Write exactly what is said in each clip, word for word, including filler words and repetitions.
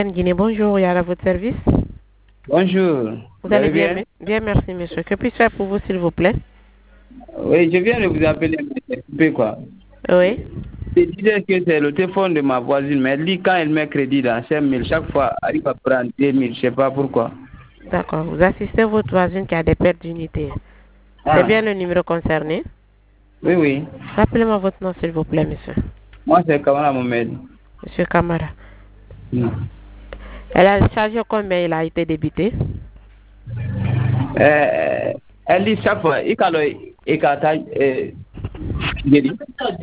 Guinée, bonjour, il y a à votre service. Bonjour. Vous, Vous allez allez bien? bien? Bien, merci, monsieur. Que puis-je faire pour vous, s'il vous plaît? Oui, je viens de vous appeler, mais c'est coupé, quoi. Oui. Je disais que c'est le téléphone de ma voisine, mais elle dit quand elle met crédit dans cinq mille, chaque fois, elle arrive à prendre deux mille, je ne sais pas pourquoi. D'accord. Vous assistez votre voisine qui a des pertes d'unité. C'est Ah, bien le numéro concerné? oui, oui. Rappelez-moi votre nom, s'il vous plaît, monsieur. Moi, c'est Kamala Mohamed. Monsieur Camara. Mm. Elle a chargé combien il a été débité? Euh, elle dit chaque fois, il quand il quand euh, je dis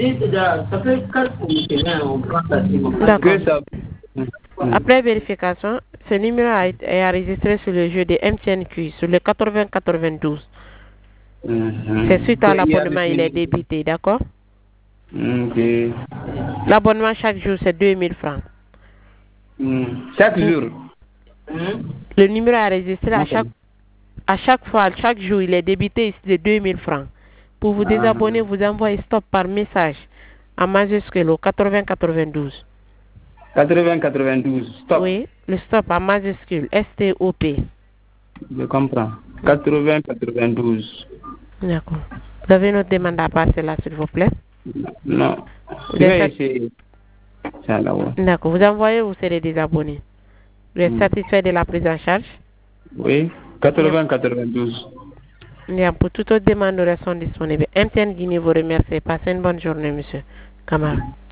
que D'accord. ça. Mm. Mm. Après vérification, ce numéro a été est enregistré sur le jeu de M T N Q sur le quatre-vingts quatre-vingt-douze. Mhm. C'est suite à Que il y a l'abonnement, le il est crédit. débité, d'accord? Mm, ok. L'abonnement chaque jour, c'est deux mille francs. Mm. Chaque Pour- jour. Le numéro est enregistré à Ok. chaque, à chaque fois, chaque jour, il est débité ici de deux mille francs. Pour vous Ah. désabonner, vous envoyez stop par message en majuscule au quatre-vingts quatre-vingt-douze. quatre-vingts quatre-vingt-douze. Stop. Oui, le stop en majuscule, S T O P. Je comprends. quatre-vingts quatre-vingt-douze. D'accord. Vous avez une autre demande à passer là, s'il vous plaît? Non. Vous Je êtes vais sat- essayer. Ça là, ouais. D'accord. Vous envoyez ou vous serez désabonné? Vous êtes Mm. satisfait de la prise en charge? Oui. Bien. quatre-vingts quatre-vingt-douze. Bien. Pour toute autre demande, nous restons disponibles. M T N Guinée vous remercie. Passez une bonne journée, monsieur Kamara.